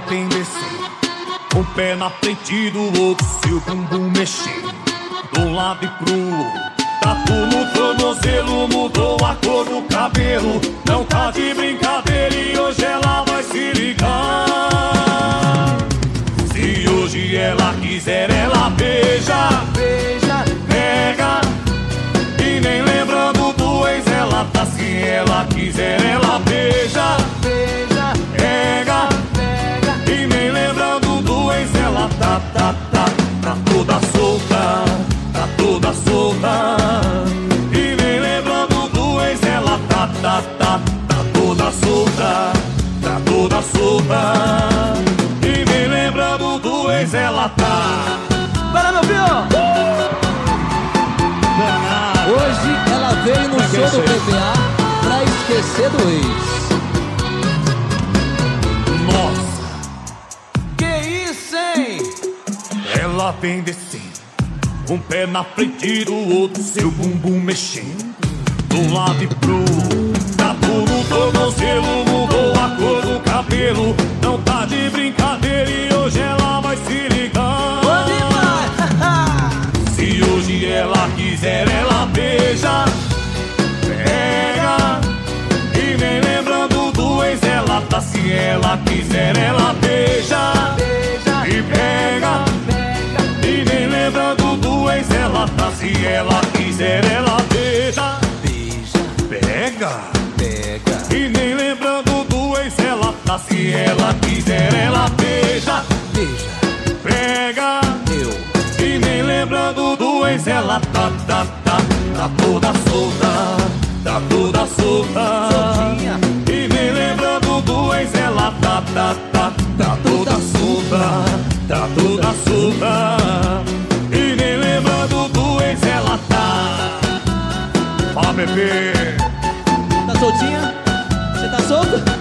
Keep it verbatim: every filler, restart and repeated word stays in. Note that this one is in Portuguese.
vem descendo, um pé na frente do outro, seu bumbum mexendo do lado e pro outro. Tatu no tornozelo, mudou a cor do cabelo. Não tá de brincadeira e hoje ela vai se ligar. Se hoje ela quiser, ela beija, beija, pega. E nem lembrando do ex ela tá. Se ela quiser, ela beija, beija, pega, pega. E nem lembrando do ex ela tá, tá, tá, tá toda solta, tá toda solta. E nem lembrando do ex ela tá, tá, tá, tá toda solta, tá toda solta. E nem lembrando do ex ela tá. Para, meu filho! Danada. Hoje ela veio no show do P P A pra esquecer do ex. Nossa, Que isso, hein? ela vem descendo, um pé na frente do outro, seu bumbum mexendo do lado e pro outro. Tatu no tornozelo, mudou a cor do cabelo. Não tá de brincadeira e hoje ela vai se ligar. Pode ir, Se hoje ela quiser, ela beija, pega. E nem lembrando do ex ela tá. Se ela quiser, ela beija, beija e pega, pega. E nem lembrando do ex ela tá. Se ela quiser, ela beija, beija, pega, pega. E nem lembrando do ex ela tá. Se ela quiser, ela beija, beija, pega. Eu. E nem lembrando do ex ela tá, tá, tá, tá toda solta, tá toda solta. Soltinha. E nem lembrando do ex ela tá, tá, tá, tá toda solta, tá toda solta. E nem lembrando do ex ela tá. Ó, bebê, Tá soltinha? Você tá solto?